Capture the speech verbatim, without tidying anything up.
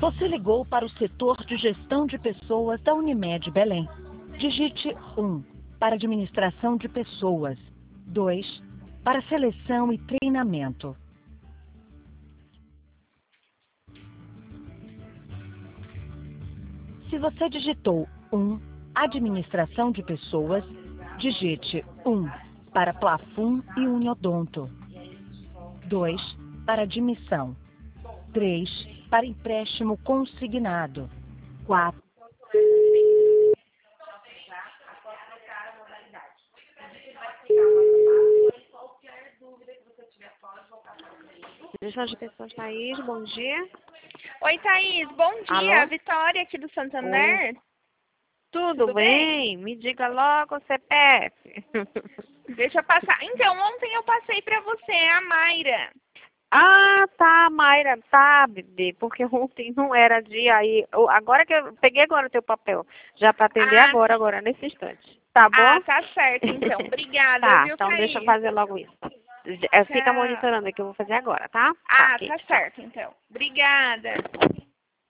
Você ligou para o setor de gestão de pessoas da Unimed Belém. Digite um para administração de pessoas. dois para seleção e treinamento. Se você digitou um, administração de pessoas, digite um para Plafum e Uniodonto. dois para admissão. três para empréstimo consignado. quatro Gestão de pessoas, Thaís, bom dia. Oi, Thaís, bom dia. Alô? Vitória aqui do Santander. Oi. Tudo, Tudo bem? bem? Me diga logo o C P F. Deixa eu passar. Então, ontem eu passei para você, a Mayra. Ah, tá, Mayra, tá, bebê, porque ontem não era dia aí. eu- Agora que eu peguei agora o teu papel, já para atender Ah, agora, agora, nesse instante. Tá bom? ah, tá certo, então. Obrigada, Tá, viu, então Thaís? deixa eu fazer logo isso. Eh, Fica Tchau. monitorando aí que eu vou fazer agora, tá? Tá, Ah, Kate, tá tchau. certo, então. Obrigada.